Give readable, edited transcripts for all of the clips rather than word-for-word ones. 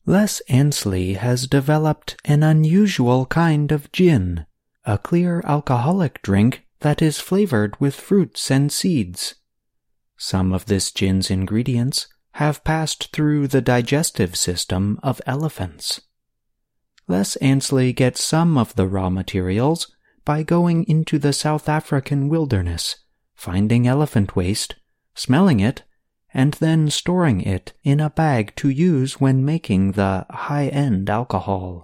Les Ansley has developed an unusual kind of gin, a clear alcoholic drink that is flavored with fruits and seeds. Some of this gin's ingredients have passed through the digestive system of elephants. Les Ansley gets some of the raw materials by going into the South African wilderness, finding elephant waste, smelling it, and then storing it in a bag to use when making the high-end alcohol.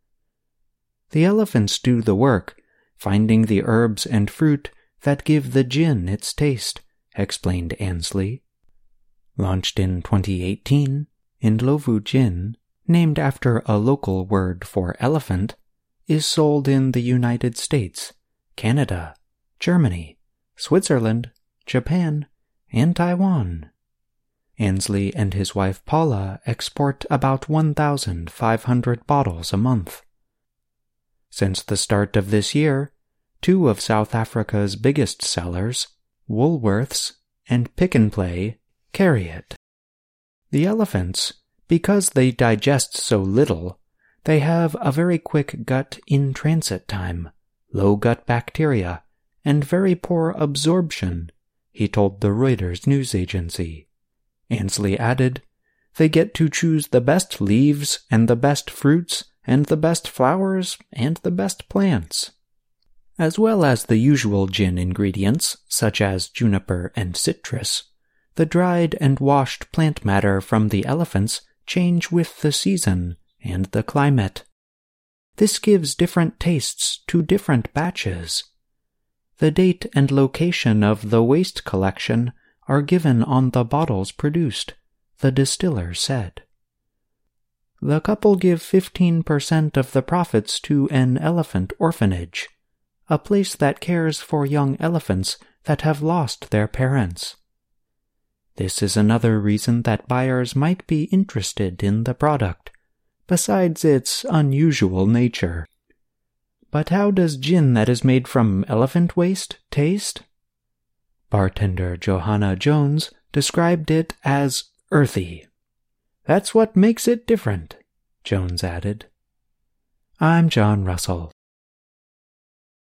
The elephants do the work, finding the herbs and fruit that give the gin its taste, explained Ansley. Launched in 2018, Ndlovu Gin, named after a local word for elephant, is sold in the United States, Canada, Germany, Switzerland, Japan, and Taiwan. Ansley and his wife Paula export about 1,500 bottles a month. Since the start of this year, 2 of South Africa's biggest sellers, Woolworths and Pick n Play, carry it. The elephants, because they digest so little, they have a very quick gut in transit time, low gut bacteria, and very poor absorption, he told the Reuters news agency. Ansley added, they get to choose the best leaves and the best fruits and the best flowers and the best plants. As well as the usual gin ingredients, such as juniper and citrus, the dried and washed plant matter from the elephants change with the season and the climate. This gives different tastes to different batches. The date and location of the waste collection are given on the bottles produced, the distiller said. The couple give 15% of the profits to an elephant orphanage, a place that cares for young elephants that have lost their parents. This is another reason that buyers might be interested in the product, besides its unusual nature. But how does gin that is made from elephant waste taste? Bartender Johanna Jones described it as earthy. That's what makes it different, Jones added. I'm John Russell.